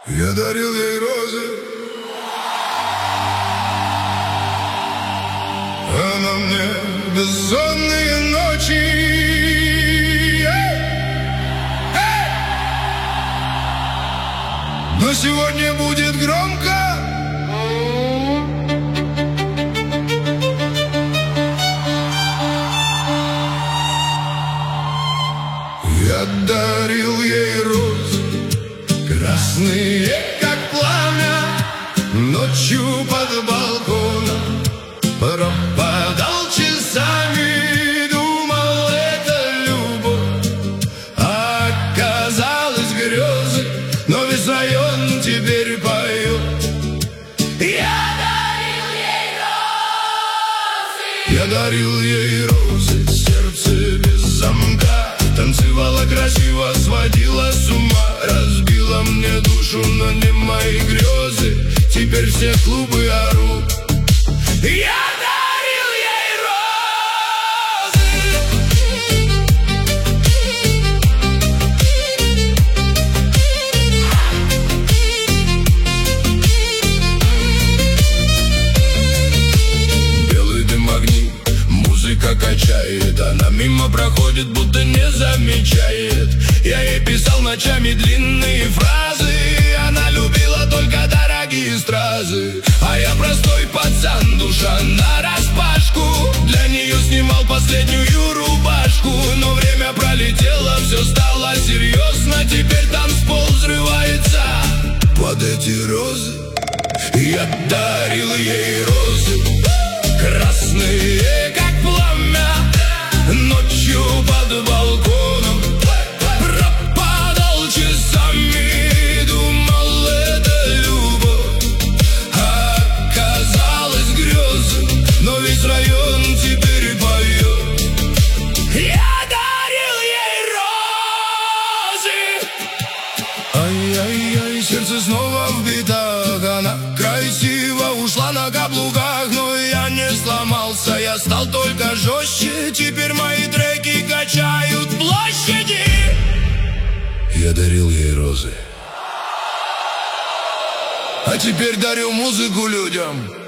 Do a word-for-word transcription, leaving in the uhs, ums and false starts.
Я дарил ей розы, она мне бессонные ночи. Эй! Эй! Но сегодня будет громко. Я дарил ей розы, красные, как пламя, ночью под балконом пропадал часами, думал, это любовь, а оказалось грезы, но весь район теперь поет. Я дарил ей розы, я дарил ей розы, сердце без замка. Танцевала красиво, сводила с ума, разбила мне душу, но не мои грезы. Теперь все клубы орут. Я дарил ей розы. Белый дым, огни, музыка качает, она мимо проходит, будто не замечает. Я ей писал ночами длинные фразы, она любила только дорогие стразы. А я простой пацан, душа нараспашку, для нее снимал последнюю рубашку. Но время пролетело, все стало серьезно, теперь танцпол взрывается под эти розы. Я дарил ей розы, красные, как пламя, ночью под балконом пропадал часами, думал, это любовь, а оказалось грезы, но весь район теперь поет. Я дарил ей розы. Ай-яй-яй, сердце снова в битах, она красиво ушла на каблуках, но я не сломался, я стал только жестче. Теперь мои треки качают площади. Я дарил ей розы, а теперь дарю музыку людям.